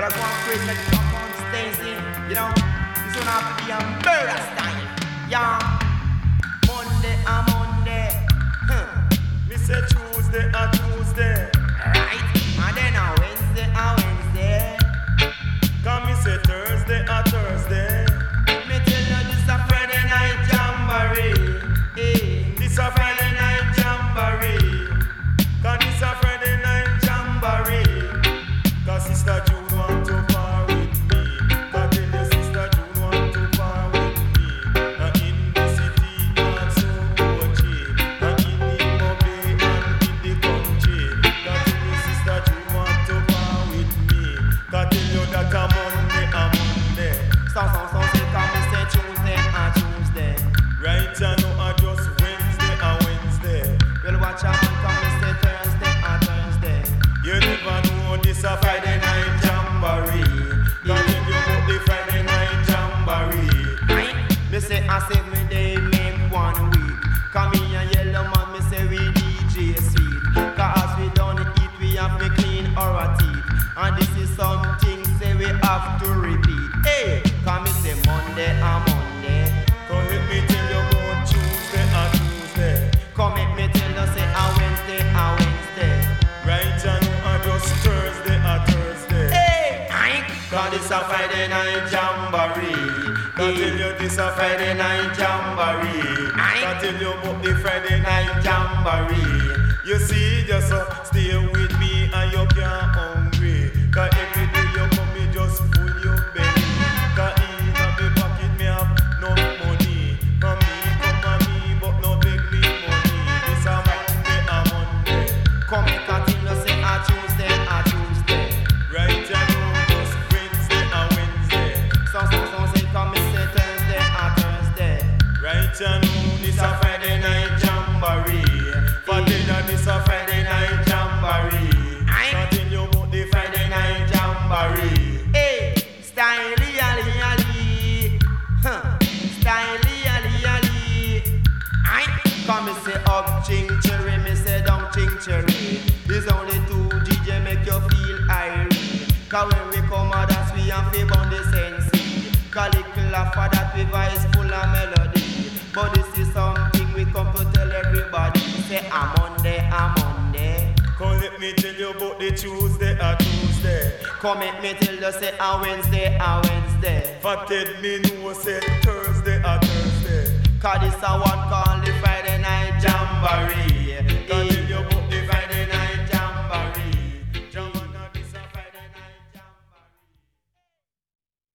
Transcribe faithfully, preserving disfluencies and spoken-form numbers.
are going crazy like the pop on Stacy. You know, this one have to be a murder style. Yeah. Monday a Monday. Huh. Me say Tuesday a Tuesday. Right. And then a Wednesday a Wednesday. Come me say Thursday a Thursday. Me tell you this a Friday night jamboree. Hey. This a Friday night jamboree. Cause this a Friday night jamboree. Cause Sister June want to par with me. Cause tell your Sister June want to par with me. And in the city and so country. And in the Mobile and in the country. Cause tell your Sister June want to par with me. Cause tell you that a Monday a Monday. So, so, so, say come me say Tuesday a Tuesday. Right I know I just Wednesday a Wednesday. Well, watch out, come me say Thursday a Thursday. You never know this a Friday night jamboree. Cause if you book the Friday night jamboree. Right? Me say a seven day make one week. Come here and yellow man, me say we D J sweet. Cause as we done eat, we have to clean our teeth. And this is something say we have to repeat. Hey, come me say Monday a Monday. Come let me tell you about Tuesday a Tuesday. Come make me tell you say a Wednesday a Wednesday. Right I know I just Thursday a Thursday. Hey, I cause this a Friday night jamboree. Can tell you this a Friday night jamboree. Aye. Can tell you about the Friday night jamboree. You see, just uh, stay with me and you can't hungry. Cause every day you come me just full your belly. Cause in my pocket me have no money. Come me, come on me, but no beg me money. This a Monday a Monday. come make a thing you say a Tuesday a Tuesday. Right I know just Wednesday a Wednesday. So, so, so, say come me say Thursday a Thursday. Right I know this a Friday night jamboree. For dinner this a Friday night jamboree. Aye. Can't tell you about the Friday night jamboree. Hey, style ali ali, huh? Style ali ali. I come and say up ching cherry, me say down ching cherry. There's only two D J make you feel irie. Cause when we come out dance we have to bound the sense. Cause little after that we voice full of melody. But this is something we come to tell everybody. Say a Monday, a Monday. Come let me tell you about the Tuesday a Tuesday. Come make me tell you say a Wednesday, a Wednesday. For Ted me know say Thursday a Thursday. Cause this a one call